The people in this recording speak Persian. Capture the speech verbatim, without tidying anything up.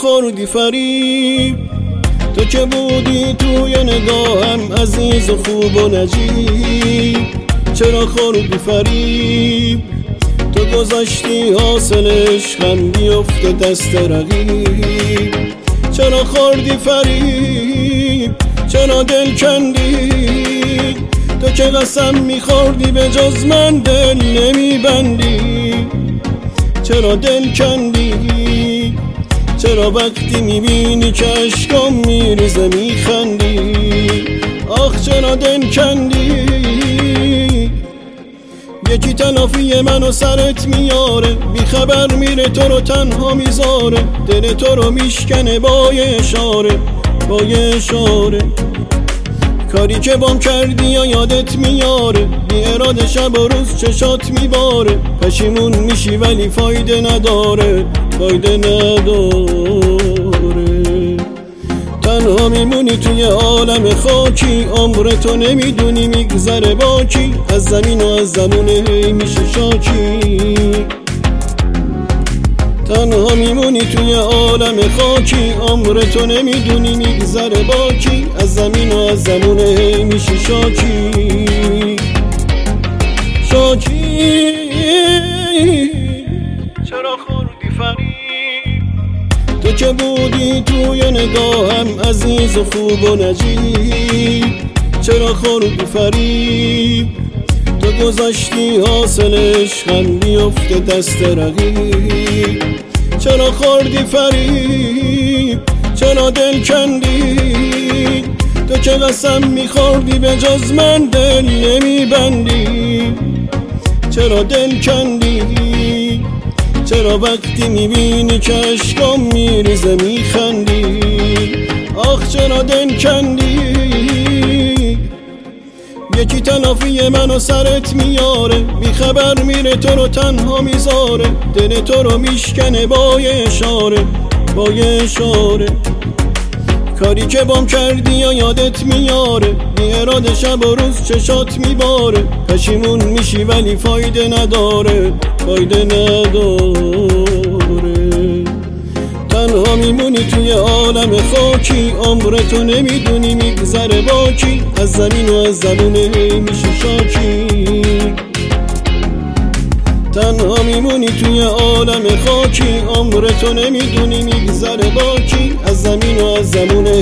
خوردی فریب، تو که بودی توی نگاهم عزیز و خوب و نجیب. چرا خوردی فریب، تو گذاشتی حاصل عشقم بیفته دست رقیب. چرا خوردی فریب، چرا دل کندی، تو که قسم میخوردی به جز من دل نمیبندی. چرا دل کندی، چرا وقتی میبینی که عشقم میریزه میخندی. آخ چرا دل کندی، یکی تلافی منو سرت میاره، بی خبر میره تو رو تنها میذاره. دل تو رو میشکنه با یه اشاره، با یه اشاره. کاری که بام کردی یا یادت میاره، بی اراده شب و روز چشات میباره. پشیمون میشی ولی فایده نداره، فایده نداره. تنها میمونی توی عالم خاکی، عمرتو نمیدونی میگذره با کی. از زمین و از زمونه هی میشه شاکی. تنها میمونی توی عالم خاکی، عمرتو نمیدونی میگذره با کی. از زمین و از زمونه هی میشه شاکی. شاکی چرا خوردی فریب، تو که بودی توی نگاهم عزیز و خوب و نجیب. چرا خوردی فریب، تو گذاشتی حاصل عشقم بیفته دست رقیب. چرا خوردی فریب، چرا دل کندی، تو که قسم میخوردی به جز من دل نمیبندی. چرا دل کندی، چرا وقتی میبینی که عشقم میریزه میخندی. آخ چرا دل کندی، یکی تلافی منو سرت میاره، بی خبر میره تو رو تنها میذاره. دل تو رو میشکنه با یه اشاره، با یه اشاره. کاری که بام کردی یا یادت میاره، بی اراده شب و روز چشات میباره. پشیمون میشی ولی فایده نداره، فایده نداره. تنها میمونی توی عالم خاکی، عمرتو نمیدونی میگذره با کی. از زمین و از زمونه هی میشه شاکی. تنها میمونی توی عالم خاکی، عمرتو نمیدونی میگذره با کی. از زمین و از زمونه